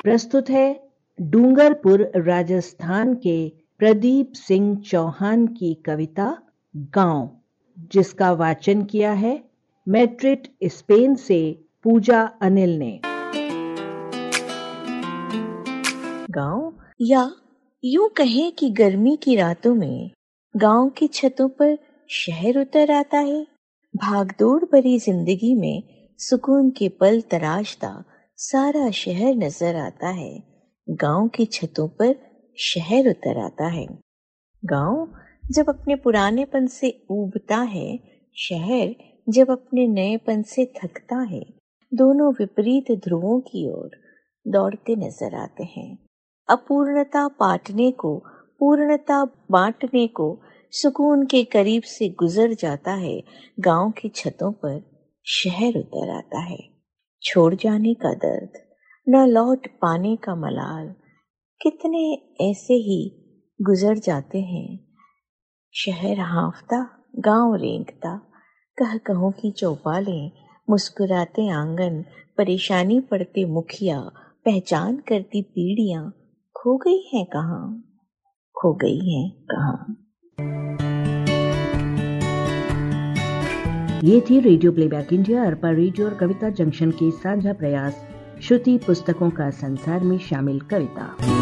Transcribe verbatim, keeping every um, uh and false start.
प्रस्तुत है डूंगरपुर राजस्थान के प्रदीप सिंह चौहान की कविता गांव, जिसका वाचन किया है मैड्रिड स्पेन से पूजा अनिल ने। गांव, या यूं कहें कि गर्मी की रातों में गांव की छतों पर शहर उतर आता है। भागदौड़ भरी जिंदगी में सुकून के पल तराशता सारा शहर नजर आता है। गांव की छतों पर शहर उतर आता है। गांव जब अपने पुरानेपन से ऊबता है, शहर जब अपने नएपन से थकता है, दोनों विपरीत ध्रुवों की ओर दौड़ते नजर आते हैं। अपूर्णता पाटने को, पूर्णता बांटने को सुकून के करीब से गुजर जाता है। गांव की छतों पर शहर उतर आता है। छोड़ जाने का दर्द, न लौट पाने का मलाल, कितने ऐसे ही गुजर जाते हैं। शहर हाँफता, गांव रेंगता, कह कहों की चौपालें, मुस्कुराते आंगन, परेशानी पड़ते मुखिया, पहचान करती पीढ़ियां खो गई हैं कहाँ, खो गई हैं कहाँ। ये थी radio playback India, Arpa radio और कविता जंक्शन के साझा प्रयास श्रुति पुस्तकों का संसार में शामिल कविता।